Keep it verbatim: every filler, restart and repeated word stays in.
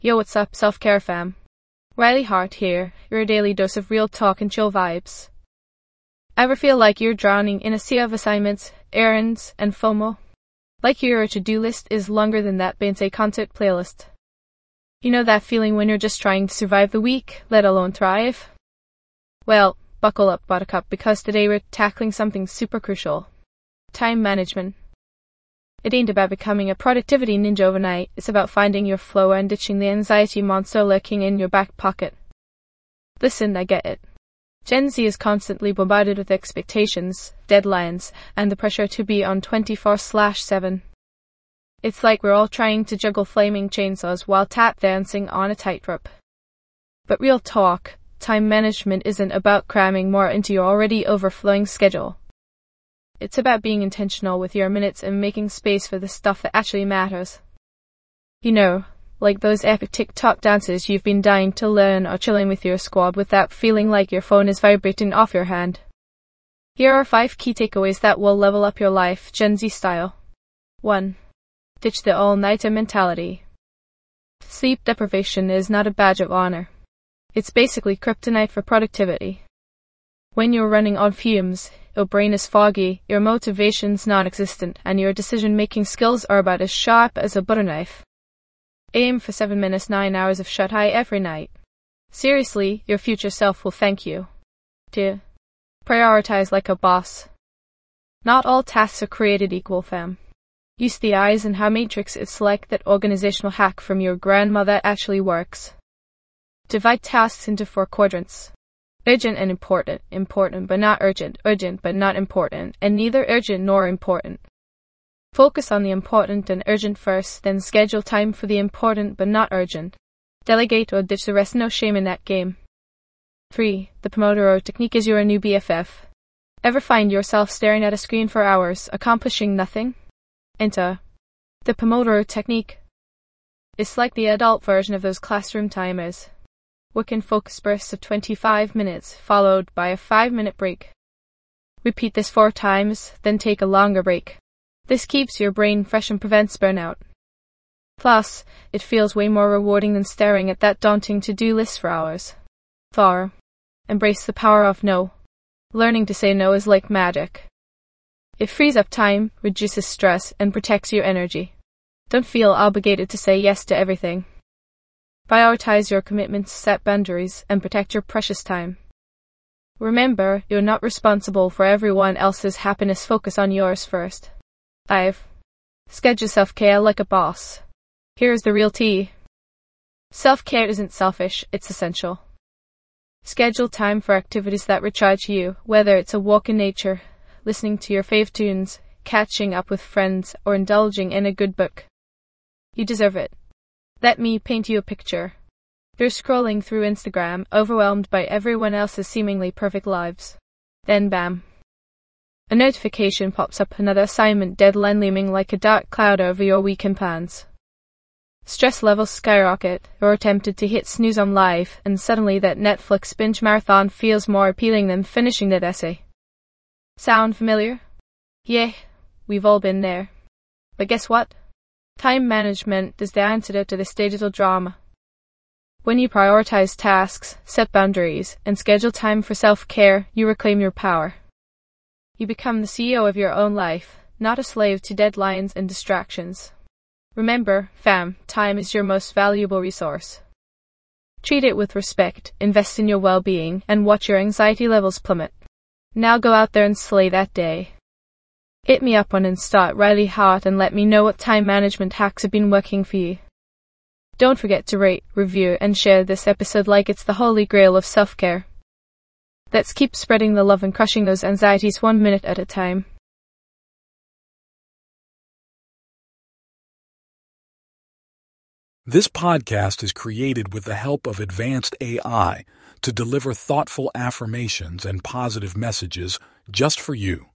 Yo, what's up, self-care fam? Riley Hart here, your daily dose of real talk and chill vibes. Ever feel like you're drowning in a sea of assignments, errands, and FOMO? Like your to-do list is longer than that Beyonce concert playlist. You know that feeling when you're just trying to survive the week, let alone thrive? Well, buckle up, buttercup, because today we're tackling something super crucial. Time management. It ain't about becoming a productivity ninja overnight, it's about finding your flow and ditching the anxiety monster lurking in your back pocket. Listen, I get it. Gen Z is constantly bombarded with expectations, deadlines, and the pressure to be on twenty-four seven. It's like we're all trying to juggle flaming chainsaws while tap dancing on a tightrope. But real talk, time management isn't about cramming more into your already overflowing schedule. It's about being intentional with your minutes and making space for the stuff that actually matters. You know, like those epic TikTok dances you've been dying to learn, or chilling with your squad without feeling like your phone is vibrating off your hand. Here are five key takeaways that will level up your life, Gen Z style. one. Ditch the all-nighter mentality. Sleep deprivation is not a badge of honor. It's basically kryptonite for productivity. When you're running on fumes, your brain is foggy, your motivation's non-existent, and your decision-making skills are about as sharp as a butter knife. Aim for seven minutes, nine hours of shut-eye every night. Seriously, your future self will thank you. two. Prioritize like a boss. Not all tasks are created equal, fam. Use the Eisenhower matrix. It's like that organizational hack from your grandmother actually works. Divide tasks into four quadrants. Urgent and important, important but not urgent, urgent but not important, and neither urgent nor important. Focus on the important and urgent first, then schedule time for the important but not urgent. Delegate or ditch the rest, no shame in that game. three. The Pomodoro technique is your new B F F. Ever find yourself staring at a screen for hours, accomplishing nothing? Enter the Pomodoro technique. It's like the adult version of those classroom timers. Work in focus bursts of twenty-five minutes, followed by a five minute break. Repeat this four times, then take a longer break. This keeps your brain fresh and prevents burnout. Plus, it feels way more rewarding than staring at that daunting to-do list for hours. four. Embrace the power of no. Learning to say no is like magic. It frees up time, reduces stress, and protects your energy. Don't feel obligated to say yes to everything. Prioritize your commitments, set boundaries, and protect your precious time. Remember, you're not responsible for everyone else's happiness. Focus on yours first. five. Schedule self-care like a boss. Here's the real tea. Self-care isn't selfish, it's essential. Schedule time for activities that recharge you, whether it's a walk in nature, listening to your fave tunes, catching up with friends, or indulging in a good book. You deserve it. Let me paint you a picture. You're scrolling through Instagram, overwhelmed by everyone else's seemingly perfect lives. Then bam. A notification pops up, another assignment deadline looming like a dark cloud over your weekend plans. Stress levels skyrocket, you're tempted to hit snooze on life, and suddenly that Netflix binge marathon feels more appealing than finishing that essay. Sound familiar? Yeah, we've all been there. But guess what? Time management is the antidote to this digital drama. When you prioritize tasks, set boundaries, and schedule time for self-care, you reclaim your power. You become the C E O of your own life, not a slave to deadlines and distractions. Remember, fam, time is your most valuable resource. Treat it with respect, invest in your well-being, and watch your anxiety levels plummet. Now go out there and slay that day. Hit me up on Insta at Riley Hart and let me know what time management hacks have been working for you. Don't forget to rate, review, and share this episode like it's the holy grail of self-care. Let's keep spreading the love and crushing those anxieties one minute at a time. This podcast is created with the help of advanced A I to deliver thoughtful affirmations and positive messages just for you.